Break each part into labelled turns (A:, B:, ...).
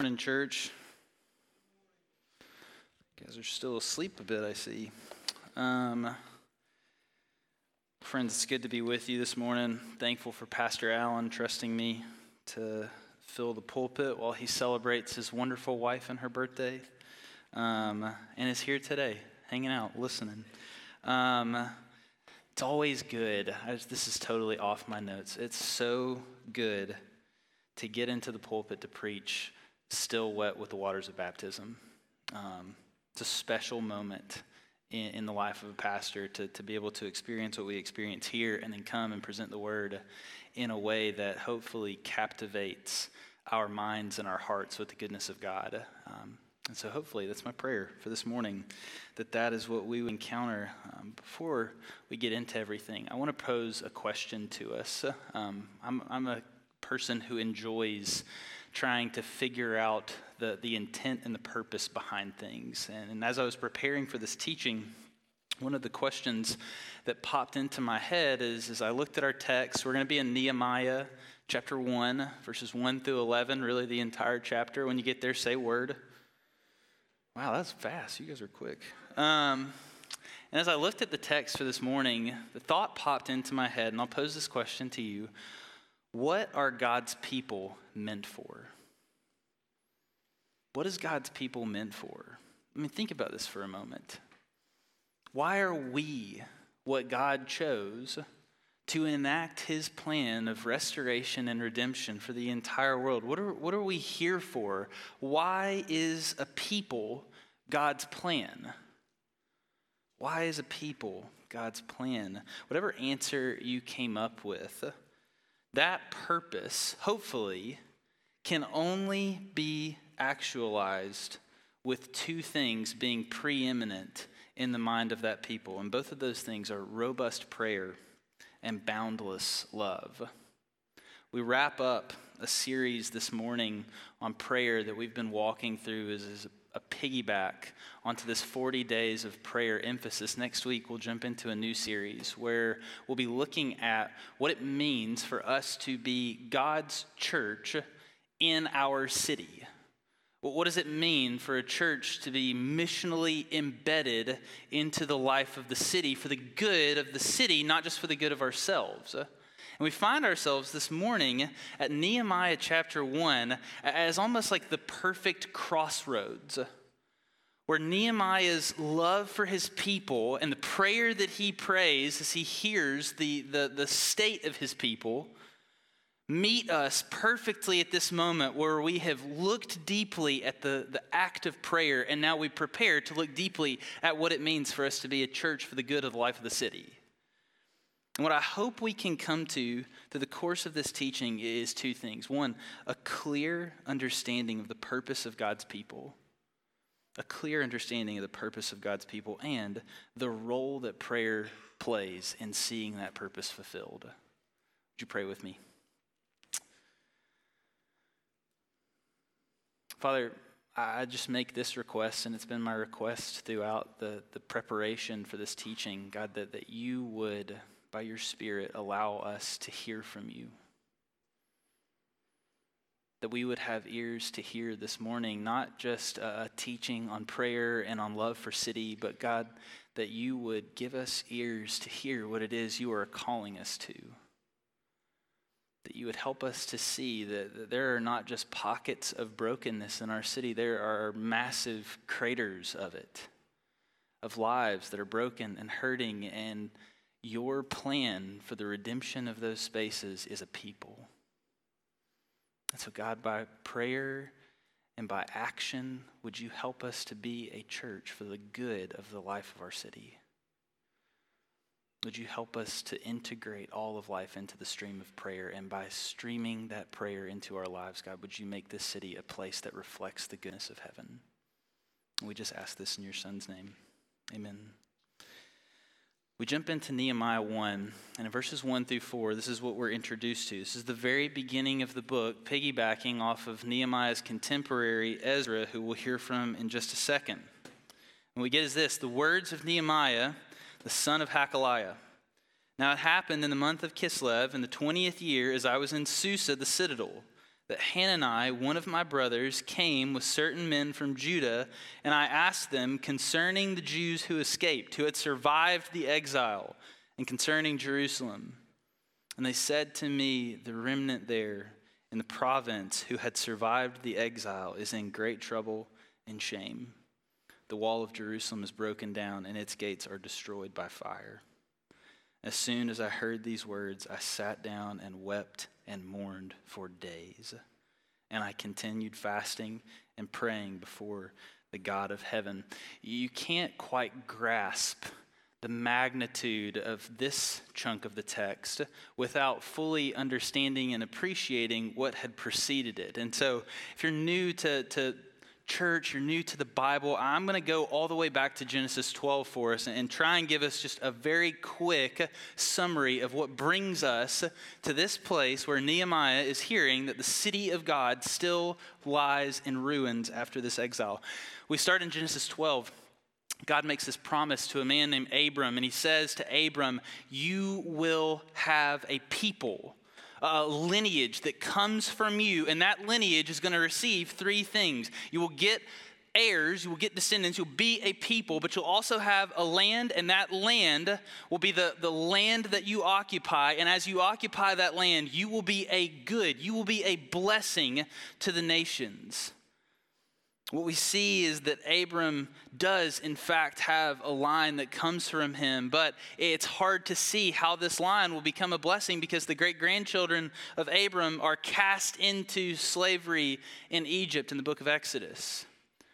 A: Morning, church. You guys are still asleep a bit, I see. Friends, it's good to be with you this morning. Thankful for Pastor Allen trusting me to fill the pulpit while he celebrates his wonderful wife and her birthday, and is here today, hanging out, listening. It's always good. This is totally off my notes. It's so good to get into the pulpit to preach still wet with the waters of baptism. It's a special moment in the life of a pastor to be able to experience what we experience here and then come and present the word in a way that hopefully captivates our minds and our hearts with the goodness of God. And so hopefully that's my prayer for this morning, that is what we encounter. Before we get into everything, I want to pose a question to us. I'm a person who enjoys trying to figure out the intent and the purpose behind things. And as I was preparing for this teaching, one of the questions that popped into my head is, as I looked at our text, we're going to be in Nehemiah chapter 1, verses 1 through 11, really the entire chapter. When you get there, say word. Wow, that's fast. You guys are quick. And as I looked at the text for this morning, the thought popped into my head, and I'll pose this question to you. What are God's people meant for? What is God's people meant for? I mean, think about this for a moment. Why are we what God chose to enact his plan of restoration and redemption for the entire world? What are we here for? Why is a people God's plan? Why is a people God's plan? Whatever answer you came up with, that purpose, hopefully, can only be actualized with two things being preeminent in the mind of that people. And both of those things are robust prayer and boundless love. We wrap up a series this morning on prayer that we've been walking through as a piggyback onto this 40 days of prayer emphasis. Next week, we'll jump into a new series where we'll be looking at what it means for us to be God's church in our city. What does it mean for a church to be missionally embedded into the life of the city for the good of the city, not just for the good of ourselves? And we find ourselves this morning at Nehemiah chapter 1 as almost like the perfect crossroads, where Nehemiah's love for his people and the prayer that he prays as he hears the state of his people meet us perfectly at this moment where we have looked deeply at the act of prayer, and now we prepare to look deeply at what it means for us to be a church for the good of the life of the city. And what I hope we can come to through the course of this teaching is two things. One, a clear understanding of the purpose of God's people. A clear understanding of the purpose of God's people and the role that prayer plays in seeing that purpose fulfilled. Would you pray with me? Father, I just make this request, and it's been my request throughout the preparation for this teaching, God, that you would, by your Spirit, allow us to hear from you. That we would have ears to hear this morning, not just a teaching on prayer and on love for city, but God, that you would give us ears to hear what it is you are calling us to. That you would help us to see that there are not just pockets of brokenness in our city, there are massive craters of it, of lives that are broken and hurting, and your plan for the redemption of those spaces is a people. And so God, by prayer and by action, would you help us to be a church for the good of the life of our city? Would you help us to integrate all of life into the stream of prayer? And by streaming that prayer into our lives, God, would you make this city a place that reflects the goodness of heaven? And we just ask this in your Son's name. Amen. We jump into Nehemiah 1, and in verses 1 through 4, this is what we're introduced to. This is the very beginning of the book, piggybacking off of Nehemiah's contemporary Ezra, who we'll hear from in just a second. And what we get is this: the words of Nehemiah, the son of Hakaliah. Now it happened in the month of Kislev, in the 20th year, as I was in Susa, the citadel, that Hanani, one of my brothers, came with certain men from Judah, and I asked them concerning the Jews who escaped, who had survived the exile, and concerning Jerusalem. And they said to me, the remnant there in the province who had survived the exile is in great trouble and shame. The wall of Jerusalem is broken down, and its gates are destroyed by fire. As soon as I heard these words, I sat down and wept and mourned for days. And I continued fasting and praying before the God of heaven. You can't quite grasp the magnitude of this chunk of the text without fully understanding and appreciating what had preceded it. And so if you're new to church, you're new to the Bible, I'm going to go all the way back to Genesis 12 for us and try and give us just a very quick summary of what brings us to this place where Nehemiah is hearing that the city of God still lies in ruins after this exile. We start in Genesis 12. God makes this promise to a man named Abram, and he says to Abram, you will have a people, a lineage that comes from you, and that lineage is going to receive three things. You will get heirs, you will get descendants, you'll be a people, but you'll also have a land, and that land will be the land that you occupy, and as you occupy that land, you will be a good, you will be a blessing to the nations. What we see is that Abram does, in fact, have a line that comes from him, but it's hard to see how this line will become a blessing because the great-grandchildren of Abram are cast into slavery in Egypt in the book of Exodus.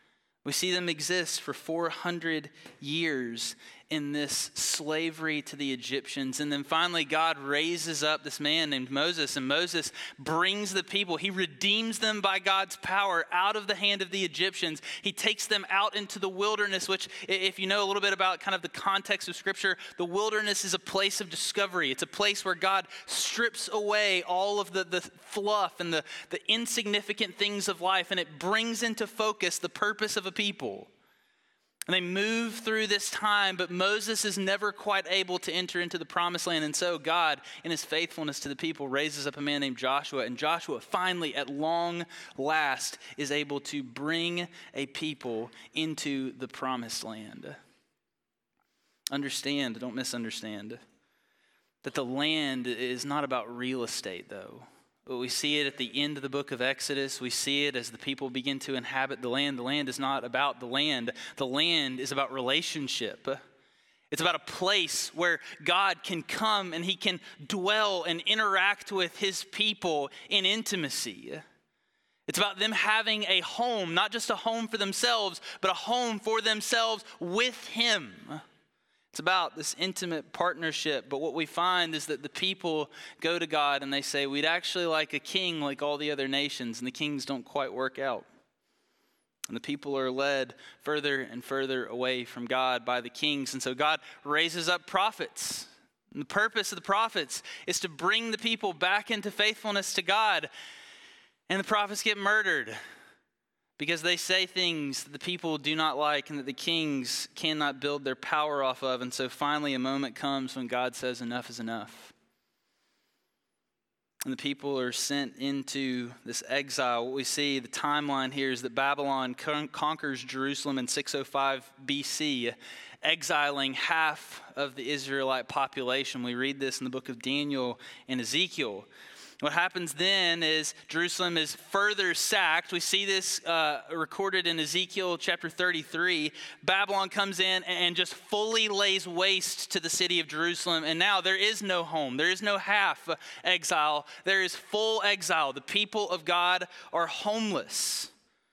A: We see them exist for 400 years in this slavery to the Egyptians. And then finally, God raises up this man named Moses, and Moses brings the people. He redeems them by God's power out of the hand of the Egyptians. He takes them out into the wilderness, which, if you know a little bit about kind of the context of Scripture, the wilderness is a place of discovery. It's a place where God strips away all of the fluff and the insignificant things of life, and it brings into focus the purpose of a people. And they move through this time, but Moses is never quite able to enter into the promised land. And so God, in his faithfulness to the people, raises up a man named Joshua. And Joshua finally, at long last, is able to bring a people into the promised land. Understand, don't misunderstand, that the land is not about real estate, though. But we see it at the end of the book of Exodus. We see it as the people begin to inhabit the land. The land is not about the land. The land is about relationship. It's about a place where God can come and he can dwell and interact with his people in intimacy. It's about them having a home, not just a home for themselves, but a home for themselves with him. It's about this intimate partnership, but what we find is that the people go to God and they say, we'd actually like a king like all the other nations, and the kings don't quite work out. And the people are led further and further away from God by the kings, and so God raises up prophets. And the purpose of the prophets is to bring the people back into faithfulness to God, and the prophets get murdered because they say things that the people do not like and that the kings cannot build their power off of. And so finally a moment comes when God says enough is enough. And the people are sent into this exile. What we see, the timeline here is that Babylon conquers Jerusalem in 605 BC, exiling half of the Israelite population. We read this in the book of Daniel and Ezekiel. What happens then is Jerusalem is further sacked. We see this recorded in Ezekiel chapter 33. Babylon comes in and just fully lays waste to the city of Jerusalem. And now there is no home. There is no half exile. There is full exile. The people of God are homeless.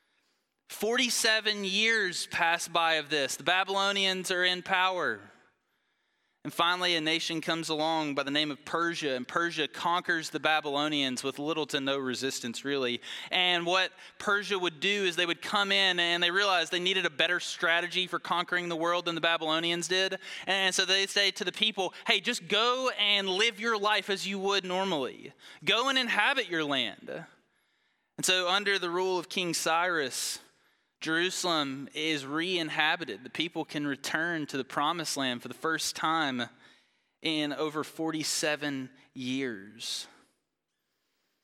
A: 47 years pass by of this. The Babylonians are in power. And finally, a nation comes along by the name of Persia, and Persia conquers the Babylonians with little to no resistance, really. And what Persia would do is they would come in and they realized they needed a better strategy for conquering the world than the Babylonians did. And so they say to the people, hey, just go and live your life as you would normally. Go and inhabit your land. And so under the rule of King Cyrus, Jerusalem is re-inhabited. The people can return to the promised land for the first time in over 47 years.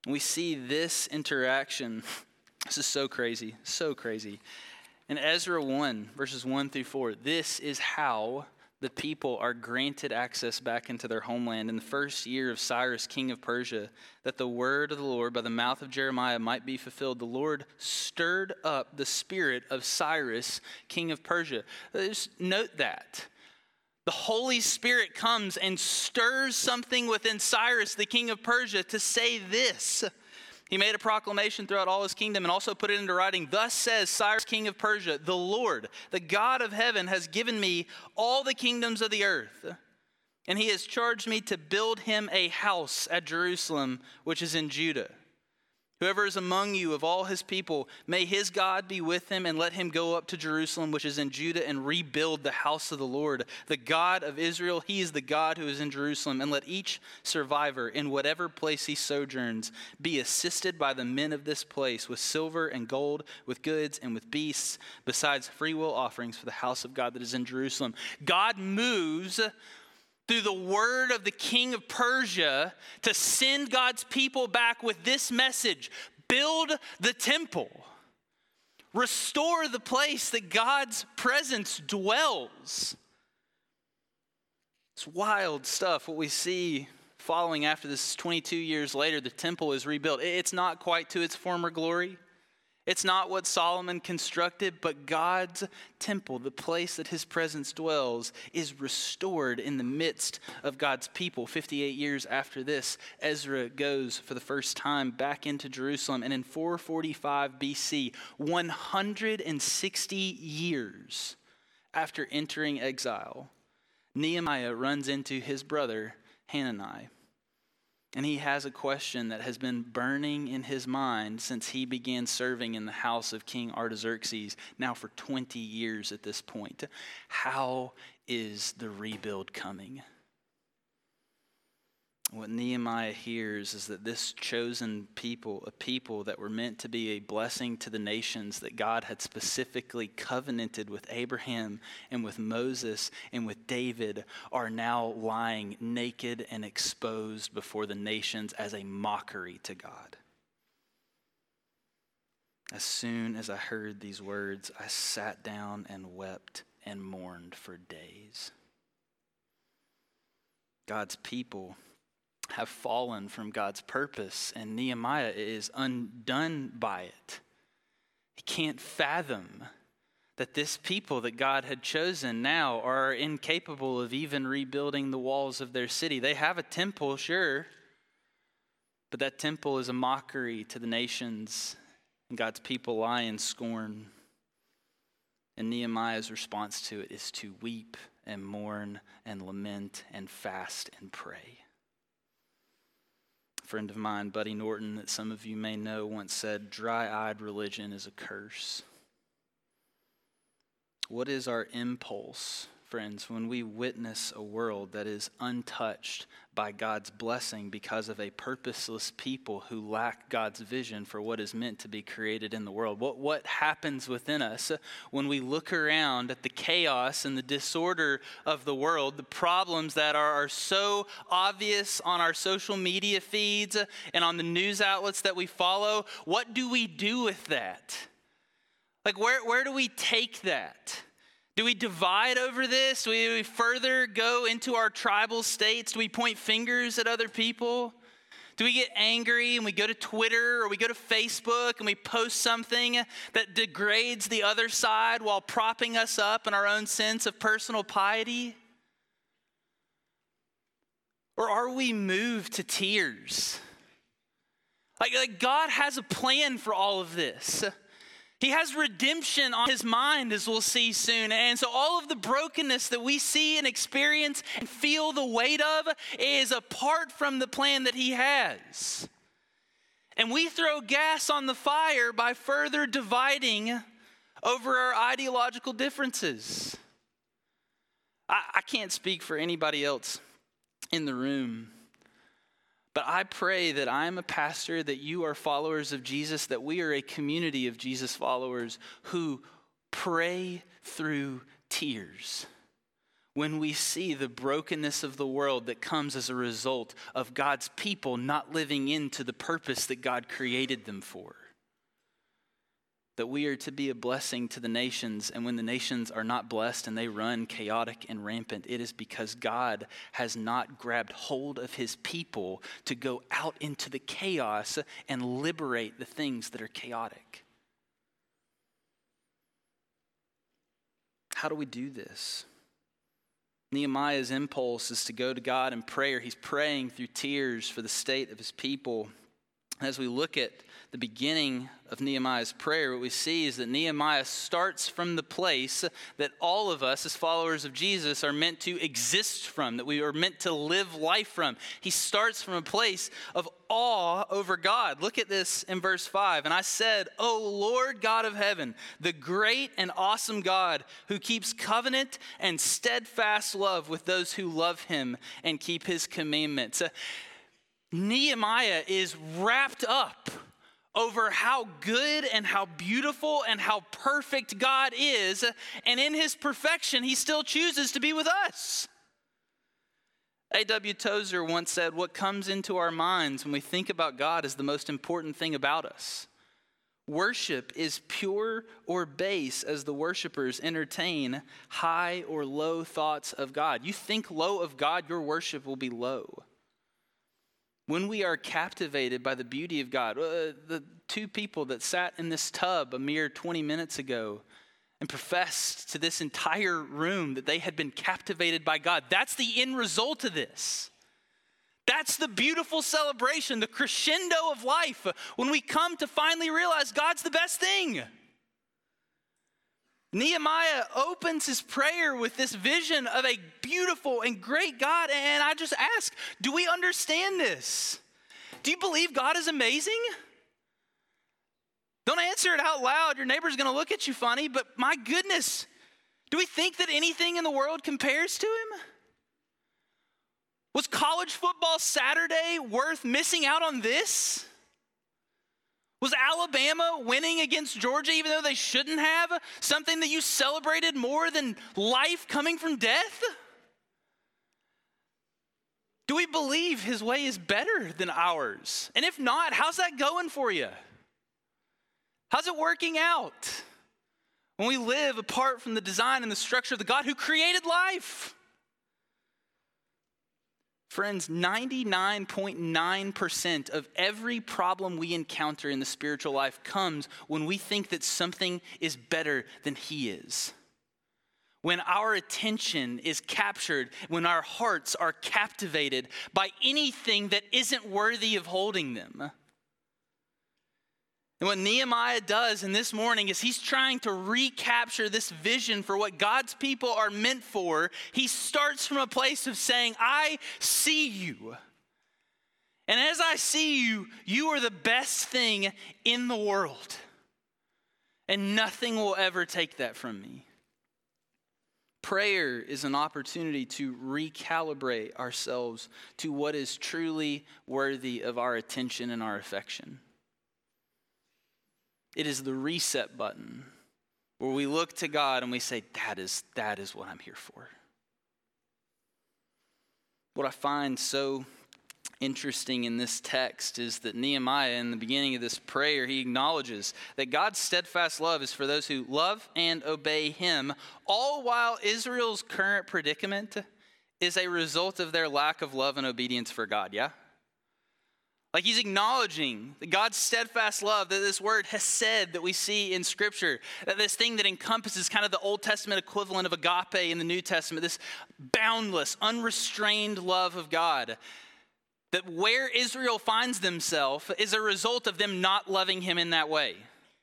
A: We see this interaction. This is so crazy, so crazy. In Ezra 1, verses 1 through 4, this is how the people are granted access back into their homeland in the first year of Cyrus, king of Persia, that the word of the Lord by the mouth of Jeremiah might be fulfilled. The Lord stirred up the spirit of Cyrus, king of Persia. Just note that. The Holy Spirit comes and stirs something within Cyrus, the king of Persia, to say this. He made a proclamation throughout all his kingdom and also put it into writing. Thus says Cyrus, king of Persia, the Lord, the God of heaven, has given me all the kingdoms of the earth. And he has charged me to build him a house at Jerusalem, which is in Judah. Whoever is among you of all his people, may his God be with him, and let him go up to Jerusalem, which is in Judah, and rebuild the house of the Lord, the God of Israel. He is the God who is in Jerusalem. And let each survivor in whatever place he sojourns be assisted by the men of this place with silver and gold, with goods and with beasts, besides freewill offerings for the house of God that is in Jerusalem. God moves through the word of the king of Persia to send God's people back with this message: build the temple. Restore the place that God's presence dwells. It's wild stuff. What we see following after this is 22 years later, the temple is rebuilt. It's not quite to its former glory. It's not what Solomon constructed, but God's temple, the place that his presence dwells, is restored in the midst of God's people. 58 years after this, Ezra goes for the first time back into Jerusalem. And in 445 BC, 160 years after entering exile, Nehemiah runs into his brother Hanani. And he has a question that has been burning in his mind since he began serving in the house of King Artaxerxes, now for 20 years at this point. How is the rebuild coming? What Nehemiah hears is that this chosen people, a people that were meant to be a blessing to the nations, that God had specifically covenanted with Abraham and with Moses and with David, are now lying naked and exposed before the nations as a mockery to God. As soon as I heard these words, I sat down and wept and mourned for days. God's people have fallen from God's purpose, and Nehemiah is undone by it. He can't fathom that this people that God had chosen now are incapable of even rebuilding the walls of their city. They have a temple, sure, but that temple is a mockery to the nations, and God's people lie in scorn. And Nehemiah's response to it is to weep and mourn and lament and fast and pray. A friend of mine, Buddy Norton, that some of you may know, once said, "Dry-eyed religion is a curse." What is our impulse, friends, when we witness a world that is untouched by God's blessing because of a purposeless people who lack God's vision for what is meant to be created in the world? What happens within us when we look around at the chaos and the disorder of the world, the problems that are so obvious on our social media feeds and on the news outlets that we follow? What do we do with that? Like, where do we take that? Do we divide over this? Do we further go into our tribal states? Do we point fingers at other people? Do we get angry and we go to Twitter or we go to Facebook and we post something that degrades the other side while propping us up in our own sense of personal piety? Or are we moved to tears? Like God has a plan for all of this. He has redemption on his mind, as we'll see soon. And so all of the brokenness that we see and experience and feel the weight of is apart from the plan that he has. And we throw gas on the fire by further dividing over our ideological differences. I can't speak for anybody else in the room, but I pray that I'm a pastor, that you are followers of Jesus, that we are a community of Jesus followers who pray through tears when we see the brokenness of the world that comes as a result of God's people not living into the purpose that God created them for. That we are to be a blessing to the nations, and when the nations are not blessed and they run chaotic and rampant, it is because God has not grabbed hold of his people to go out into the chaos and liberate the things that are chaotic. How do we do this? Nehemiah's impulse is to go to God in prayer. He's praying through tears for the state of his people. As we look at the beginning of Nehemiah's prayer, what we see is that Nehemiah starts from the place that all of us as followers of Jesus are meant to exist from, that we are meant to live life from. He starts from a place of awe over God. Look at this in verse 5. And I said, "O Lord God of heaven, the great and awesome God who keeps covenant and steadfast love with those who love him and keep his commandments." Nehemiah is wrapped up over how good and how beautiful and how perfect God is, and in his perfection, he still chooses to be with us. A.W. Tozer once said, "What comes into our minds when we think about God is the most important thing about us. Worship is pure or base as the worshipers entertain high or low thoughts of God." You think low of God, your worship will be low. When we are captivated by the beauty of God, the two people that sat in this tub a mere 20 minutes ago and professed to this entire room that they had been captivated by God, that's the end result of this. That's the beautiful celebration, the crescendo of life, when we come to finally realize God's the best thing. Nehemiah opens his prayer with this vision of a beautiful and great God. And I just ask, do we understand this? Do you believe God is amazing? Don't answer it out loud. Your neighbor's going to look at you funny. But my goodness, do we think that anything in the world compares to him? Was college football Saturday worth missing out on this? Was Alabama winning against Georgia even though they shouldn't have something that you celebrated more than life coming from death? Do we believe his way is better than ours? And if not, how's that going for you? How's it working out when we live apart from the design and the structure of the God who created life? Friends, 99.9% of every problem we encounter in the spiritual life comes when we think that something is better than he is. When our attention is captured, when our hearts are captivated by anything that isn't worthy of holding them. And what Nehemiah does in this morning is he's trying to recapture this vision for what God's people are meant for. He starts from a place of saying, I see you. And as I see you, you are the best thing in the world. And nothing will ever take that from me. Prayer is an opportunity to recalibrate ourselves to what is truly worthy of our attention and our affection. It is the reset button where we look to God and we say, that is what I'm here for. What I find so interesting in this text is that Nehemiah, in the beginning of this prayer, he acknowledges that God's steadfast love is for those who love and obey him, all while Israel's current predicament is a result of their lack of love and obedience for God, yeah? Like he's acknowledging that God's steadfast love, that this word hesed that we see in Scripture, that this thing that encompasses kind of the Old Testament equivalent of agape in the New Testament, this boundless, unrestrained love of God, that where Israel finds themselves is a result of them not loving him in that way.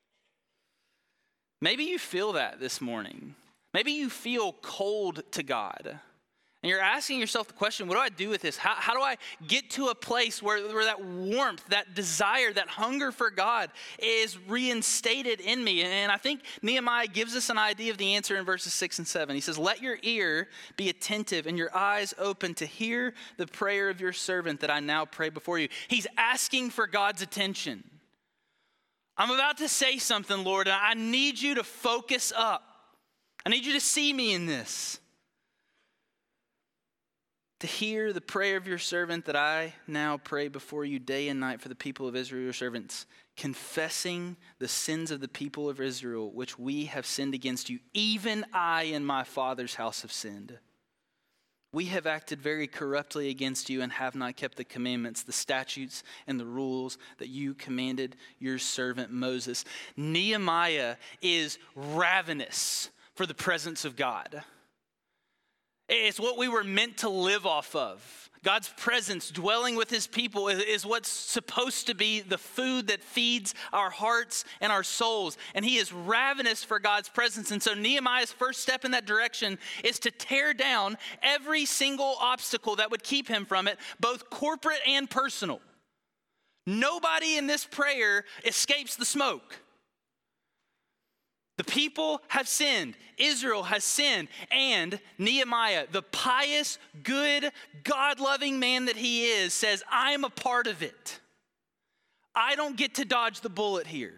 A: Maybe you feel that this morning. Maybe you feel cold to God. And you're asking yourself the question, what do I do with this? How do I get to a place where that warmth, that desire, that hunger for God is reinstated in me? And I think Nehemiah gives us an idea of the answer in verses 6 and 7. He says, let your ear be attentive and your eyes open to hear the prayer of your servant that I now pray before you. He's asking for God's attention. I'm about to say something, Lord, and I need you to focus up. I need you to see me in this. to hear the prayer of your servant that I now pray before you day and night for the people of Israel, your servants, confessing the sins of the people of Israel, which we have sinned against you. Even I and my father's house have sinned. We have acted very corruptly against you and have not kept the commandments, the statutes, and the rules that you commanded your servant Moses. Nehemiah is ravenous for the presence of God. It's what we were meant to live off of. God's presence dwelling with his people is what's supposed to be the food that feeds our hearts and our souls. And he is ravenous for God's presence. And so Nehemiah's first step in that direction is to tear down every single obstacle that would keep him from it, both corporate and personal. Nobody in this prayer escapes the smoke. The people have sinned. Israel has sinned. And Nehemiah, the pious, good, God-loving man that he is, says, I'm a part of it. I don't get to dodge the bullet here.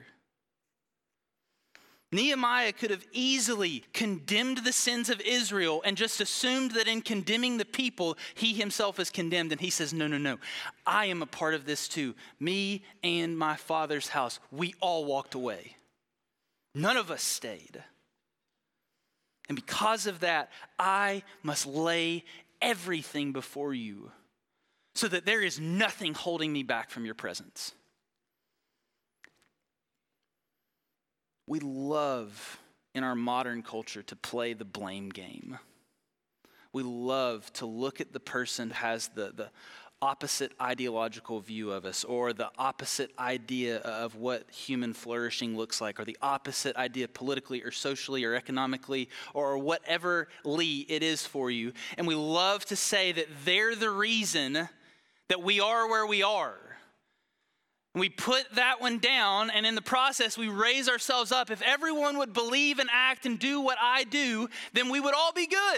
A: Nehemiah could have easily condemned the sins of Israel and just assumed that in condemning the people, he himself is condemned. And he says, no. I am a part of this too. Me and my father's house, we all walked away. None of us stayed. And because of that, I must lay everything before you so that there is nothing holding me back from your presence. We love in our modern culture to play the blame game. We love to look at the person who has the opposite ideological view of us, or the opposite idea of what human flourishing looks like, or the opposite idea politically or socially or economically or whatever it is for you. And we love to say that they're the reason that we are where we are. And we put that one down, and in the process we raise ourselves up. If everyone would believe and act and do what I do, then we would all be good.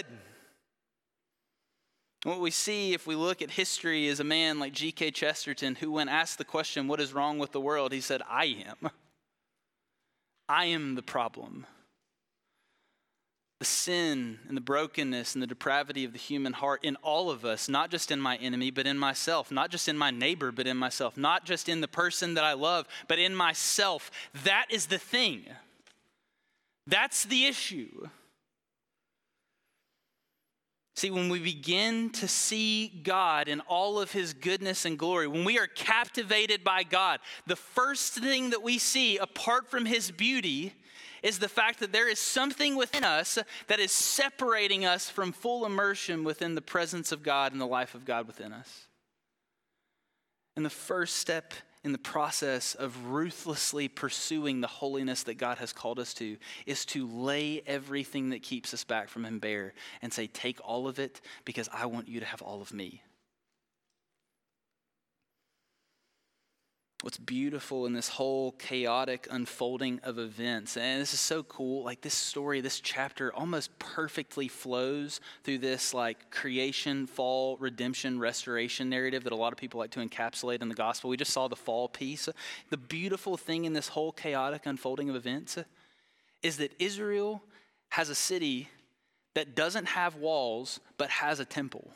A: What we see if we look at history is a man like G.K. Chesterton, who when asked the question, what is wrong with the world? He said, I am. I am the problem. The sin and the brokenness and the depravity of the human heart in all of us, not just in my enemy, but in myself, not just in my neighbor, but in myself, not just in the person that I love, but in myself. That is the thing. That's the issue. See, when we begin to see God in all of his goodness and glory, when we are captivated by God, the first thing that we see apart from his beauty is the fact that there is something within us that is separating us from full immersion within the presence of God and the life of God within us. And the first step in the process of ruthlessly pursuing the holiness that God has called us to is to lay everything that keeps us back from him bare and say, take all of it because I want you to have all of me. What's beautiful in this whole chaotic unfolding of events, and this is so cool, like this story, this chapter almost perfectly flows through this like creation, fall, redemption, restoration narrative that a lot of people like to encapsulate in the gospel. We just saw the fall piece. The beautiful thing in this whole chaotic unfolding of events is that Israel has a city that doesn't have walls but has a temple.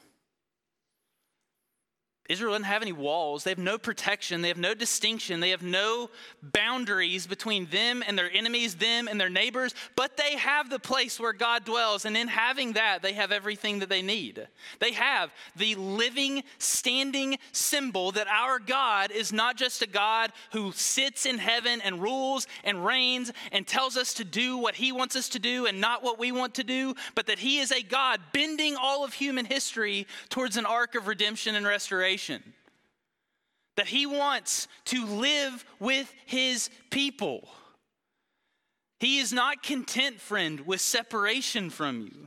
A: Israel doesn't have any walls. They have no protection. They have no distinction. They have no boundaries between them and their enemies, them and their neighbors, but they have the place where God dwells. And in having that, they have everything that they need. They have the living, standing symbol that our God is not just a God who sits in heaven and rules and reigns and tells us to do what he wants us to do and not what we want to do, but that he is a God bending all of human history towards an arc of redemption and restoration. That he wants to live with his people. He is not content, friend, with separation from you.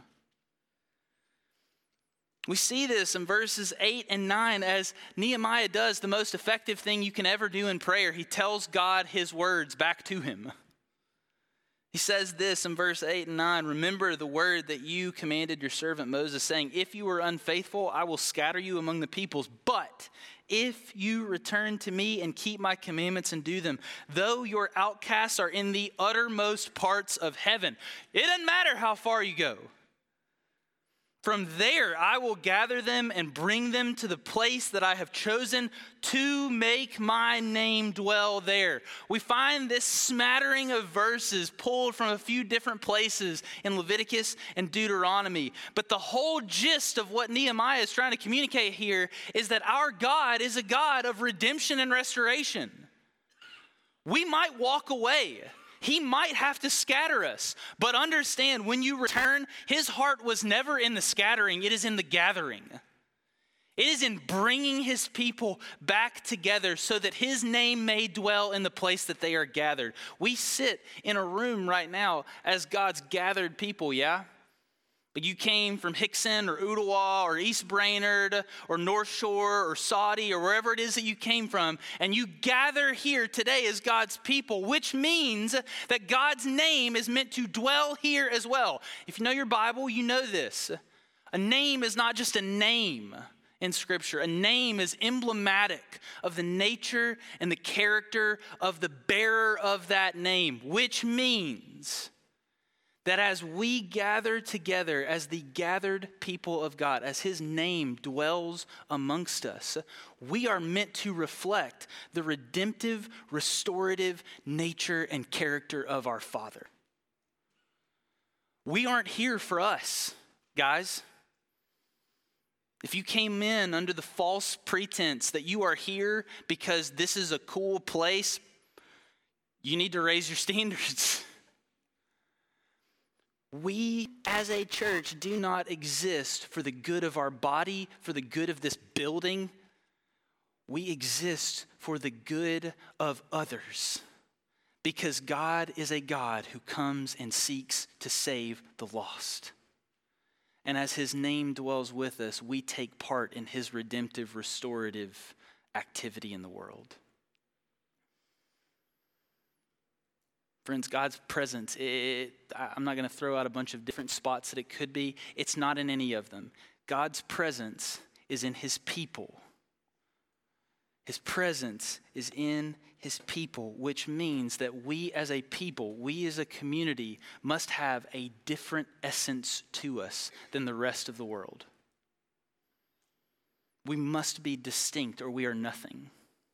A: We see this in verses 8 and 9 as Nehemiah does the most effective thing you can ever do in prayer. He tells God his words back to him. He says this in verse 8 and 9, remember the word that you commanded your servant Moses, saying, if you are unfaithful, I will scatter you among the peoples. But if you return to me and keep my commandments and do them, though your outcasts are in the uttermost parts of heaven. It doesn't matter how far you go. From there I will gather them and bring them to the place that I have chosen to make my name dwell there. We find this smattering of verses pulled from a few different places in Leviticus and Deuteronomy. But the whole gist of what Nehemiah is trying to communicate here is that our God is a God of redemption and restoration. We might walk away. He might have to scatter us, but understand when you return, his heart was never in the scattering, it is in the gathering. It is in bringing his people back together so that his name may dwell in the place that they are gathered. We sit in a room right now as God's gathered people, yeah? But you came from Hickson or Ottawa or East Brainerd or North Shore or Saudi or wherever it is that you came from, and you gather here today as God's people, which means that God's name is meant to dwell here as well. If you know your Bible, you know this. A name is not just a name in Scripture. A name is emblematic of the nature and the character of the bearer of that name, which means that as we gather together as the gathered people of God, as his name dwells amongst us, we are meant to reflect the redemptive, restorative nature and character of our Father. We aren't here for us, guys. If you came in under the false pretense that you are here because this is a cool place, you need to raise your standards. We as a church do not exist for the good of our body, for the good of this building. We exist for the good of others because God is a God who comes and seeks to save the lost. And as his name dwells with us, we take part in his redemptive, restorative activity in the world. Friends, God's presence, I'm not going to throw out a bunch of different spots that it could be. It's not in any of them. God's presence is in his people. His presence is in his people, which means that we as a people, we as a community must have a different essence to us than the rest of the world. We must be distinct or we are nothing.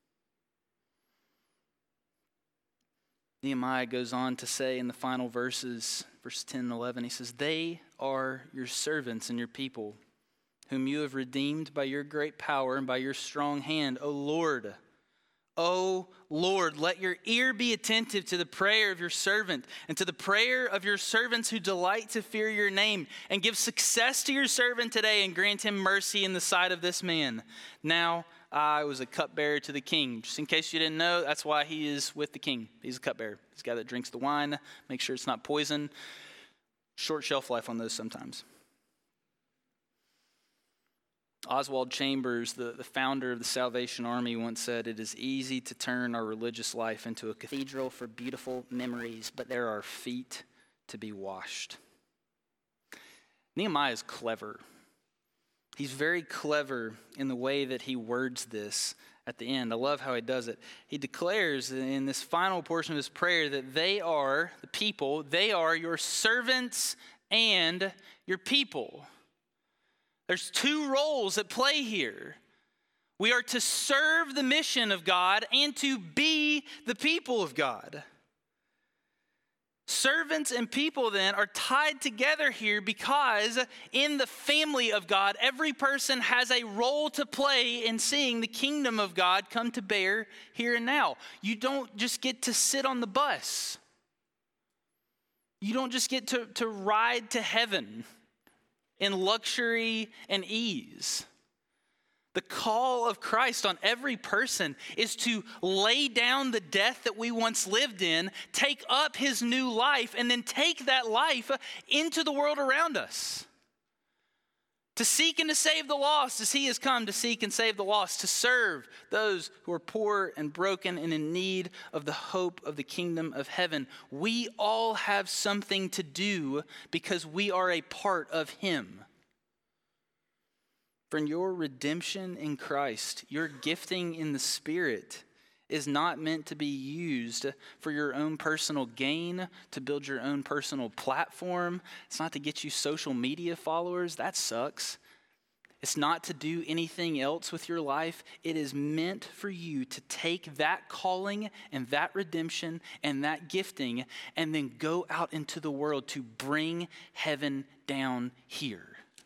A: Nehemiah goes on to say in the final verses, verse 10 and 11, he says, "They are your servants and your people, whom you have redeemed by your great power and by your strong hand, O Lord. O Lord, let your ear be attentive to the prayer of your servant and to the prayer of your servants who delight to fear your name, and give success to your servant today and grant him mercy in the sight of this man. Now I was a cupbearer to the king." Just in case you didn't know, that's why he is with the king. He's a cupbearer. He's the guy that drinks the wine, make sure it's not poison. Short shelf life on those sometimes. Oswald Chambers, the founder of the Salvation Army, once said, "It is easy to turn our religious life into a cathedral for beautiful memories, but there are feet to be washed." Nehemiah is clever. He's very clever in the way that he words this at the end. I love how he does it. He declares in this final portion of his prayer that they are, the people, they are your servants and your people. There's two roles at play here. We are to serve the mission of God and to be the people of God. Servants and people then are tied together here because in the family of God, every person has a role to play in seeing the kingdom of God come to bear here and now. You don't just get to sit on the bus. You don't just get to ride to heaven in luxury and ease. The call of Christ on every person is to lay down the death that we once lived in, take up his new life, and then take that life into the world around us. To seek and to save the lost, as he has come to seek and save the lost, to serve those who are poor and broken and in need of the hope of the kingdom of heaven. We all have something to do because we are a part of him. Friend, your redemption in Christ, your gifting in the Spirit, is not meant to be used for your own personal gain, to build your own personal platform. It's not to get you social media followers. That sucks. It's not to do anything else with your life. It is meant for you to take that calling and that redemption and that gifting and then go out into the world to bring heaven down here.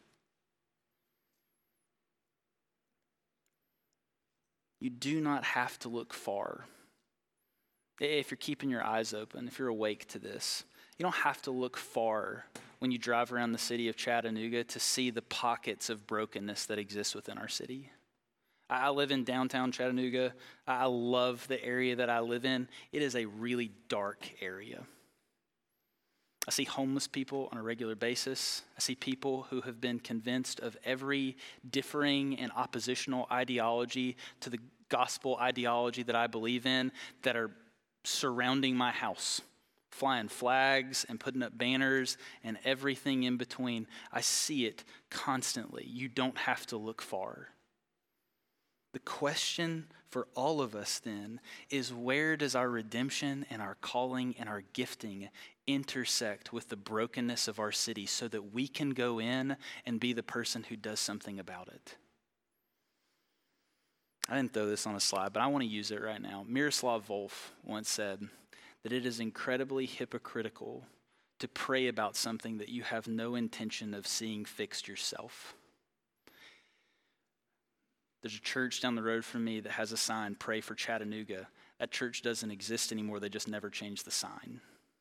A: You do not have to look far. If you're keeping your eyes open, if you're awake to this, you don't have to look far when you drive around the city of Chattanooga to see the pockets of brokenness that exist within our city. I live in downtown Chattanooga. I love the area that I live in. It is a really dark area. I see homeless people on a regular basis. I see people who have been convinced of every differing and oppositional ideology to the gospel ideology that I believe in that are surrounding my house, flying flags and putting up banners and everything in between. I see it constantly. You don't have to look far. The question for all of us then is, where does our redemption and our calling and our gifting intersect with the brokenness of our city so that we can go in and be the person who does something about it? I didn't throw this on a slide, but I want to use it right now. Miroslav Volf once said that it is incredibly hypocritical to pray about something that you have no intention of seeing fixed yourself. There's a church down the road from me that has a sign, "Pray for Chattanooga." That church doesn't exist anymore. They just never changed the sign.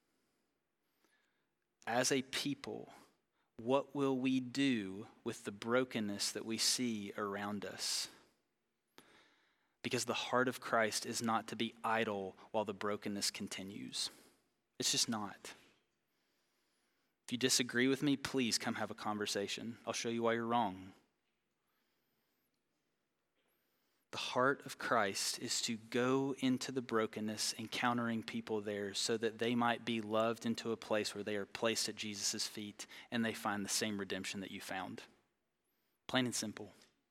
A: As a people, what will we do with the brokenness that we see around us? Because the heart of Christ is not to be idle while the brokenness continues. It's just not. If you disagree with me, please come have a conversation. I'll show you why you're wrong. The heart of Christ is to go into the brokenness, encountering people there so that they might be loved into a place where they are placed at Jesus' feet and they find the same redemption that you found. Plain and simple.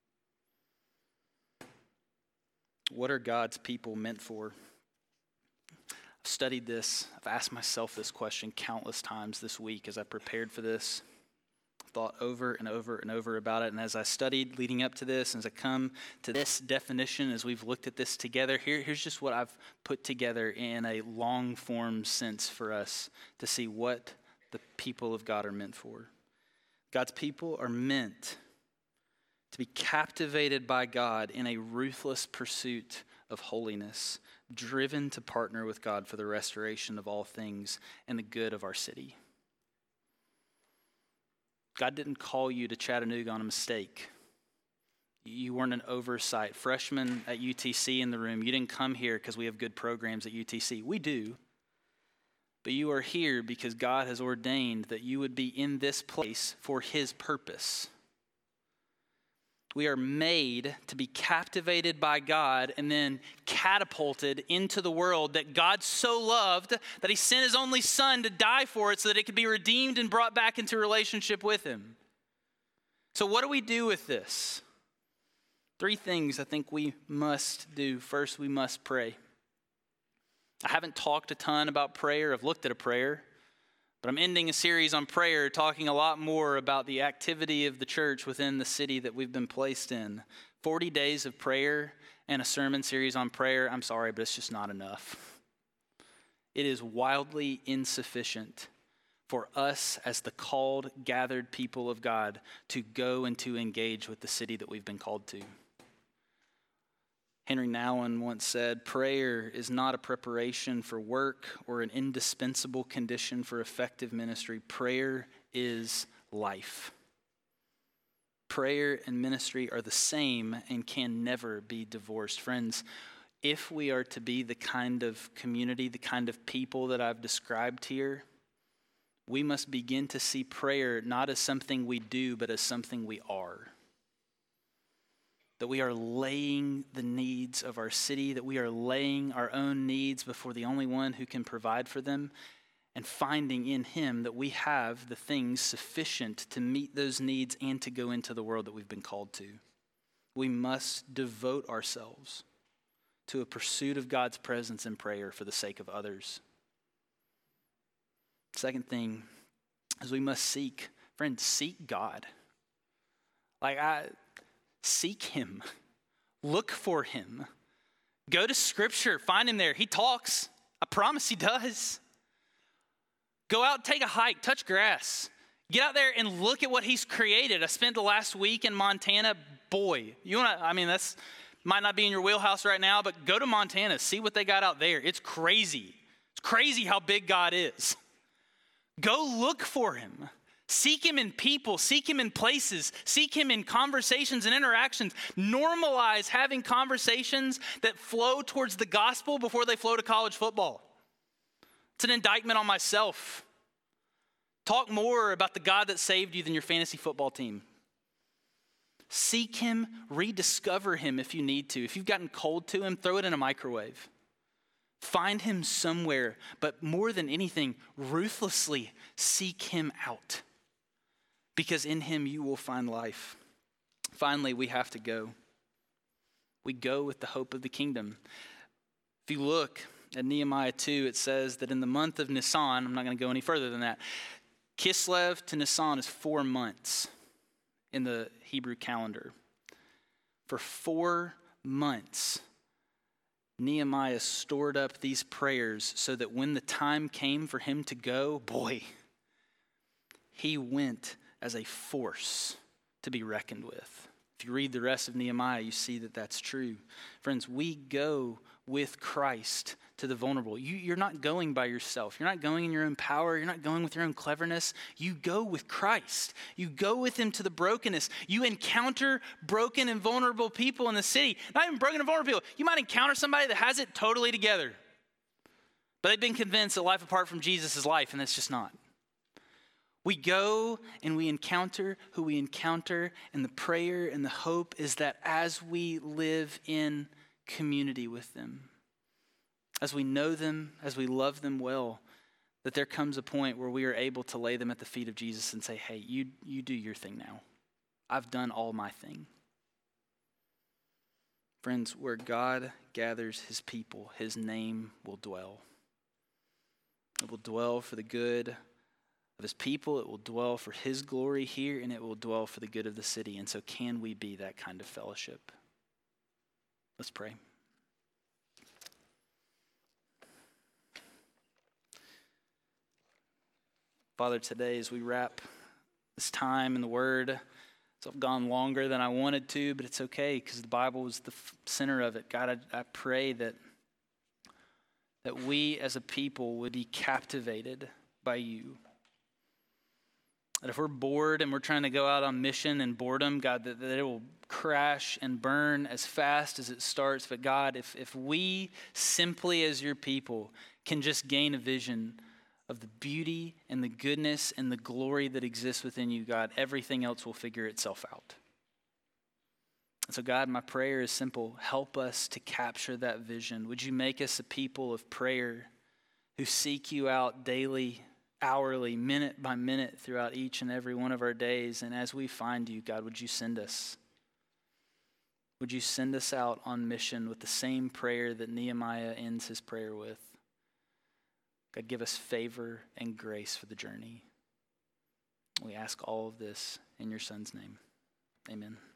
A: What are God's people meant for? I've studied this. I've asked myself this question countless times this week as I prepared for this. Thought over and over and over about it. And as I studied leading up to this, as I come to this definition, as we've looked at this together, here's just what I've put together in a long form sense for us to see what the people of God are meant for. God's people are meant to be captivated by God in a ruthless pursuit of holiness, driven to partner with God for the restoration of all things and the good of our city. God didn't call you to Chattanooga on a mistake. You weren't an oversight. Freshmen at UTC in the room, you didn't come here because we have good programs at UTC. We do. But you are here because God has ordained that you would be in this place for His purpose. We are made to be captivated by God and then catapulted into the world that God so loved that He sent His only Son to die for it so that it could be redeemed and brought back into relationship with Him. So what do we do with this? 3 things I think we must do. First, we must pray. I haven't talked a ton about prayer. I've looked at a prayer. But I'm ending a series on prayer, talking a lot more about the activity of the church within the city that we've been placed in. 40 days of prayer and a sermon series on prayer, I'm sorry, but it's just not enough. It is wildly insufficient for us as the called, gathered people of God to go and to engage with the city that we've been called to. Henry Nouwen once said, prayer is not a preparation for work or an indispensable condition for effective ministry. Prayer is life. Prayer and ministry are the same and can never be divorced. Friends, if we are to be the kind of community, the kind of people that I've described here, we must begin to see prayer not as something we do, but as something we are. That we are laying the needs of our city, that we are laying our own needs before the only one who can provide for them, and finding in Him that we have the things sufficient to meet those needs and to go into the world that we've been called to. We must devote ourselves to a pursuit of God's presence in prayer for the sake of others. Second thing is we must seek. Friends, seek God. Seek him. Look for him. Go to Scripture. Find him there. He talks. I promise he does. Go out, take a hike, touch grass. Get out there and look at what he's created. I spent the last week in Montana. Boy, that's might not be in your wheelhouse right now, but go to Montana. See what they got out there. It's crazy. It's crazy how big God is. Go look for him. Seek him in people. Seek him in places. Seek him in conversations and interactions. Normalize having conversations that flow towards the gospel before they flow to college football. It's an indictment on myself. Talk more about the God that saved you than your fantasy football team. Seek him, rediscover him if you need to. If you've gotten cold to him, throw it in a microwave. Find him somewhere, but more than anything, ruthlessly seek him out. Because in him you will find life. Finally, we have to go. We go with the hope of the kingdom. If you look at Nehemiah 2, it says that in the month of Nisan, I'm not going to go any further than that, Kislev to Nisan is 4 months in the Hebrew calendar. For 4 months, Nehemiah stored up these prayers so that when the time came for him to go, he went as a force to be reckoned with. If you read the rest of Nehemiah, you see that that's true. Friends, we go with Christ to the vulnerable. You're not going by yourself. You're not going in your own power. You're not going with your own cleverness. You go with Christ. You go with him to the brokenness. You encounter broken and vulnerable people in the city. Not even broken and vulnerable people. You might encounter somebody that has it totally together, but they've been convinced that life apart from Jesus is life, and that's just not. We go and we encounter who we encounter, and the prayer and the hope is that as we live in community with them, as we know them, as we love them well, that there comes a point where we are able to lay them at the feet of Jesus and say, hey, you do your thing now. I've done all my thing. Friends, where God gathers his people, his name will dwell. It will dwell for the good of his people. It will dwell for his glory here, and it will dwell for the good of the city. And so can we be that kind of fellowship? Let's pray. Father, today as we wrap this time in the Word, so I've gone longer than I wanted to, but it's okay because the Bible was the center of it. God, I pray that we as a people would be captivated by you. That if we're bored and we're trying to go out on mission and boredom, God, that it will crash and burn as fast as it starts. But God, if we simply as your people can just gain a vision of the beauty and the goodness and the glory that exists within you, God, everything else will figure itself out. And so God, my prayer is simple. Help us to capture that vision. Would you make us a people of prayer who seek you out daily, hourly, minute by minute throughout each and every one of our days? And as we find you, God, would you send us? Would you send us out on mission with the same prayer that Nehemiah ends his prayer with? God, give us favor and grace for the journey. We ask all of this in your Son's name. Amen.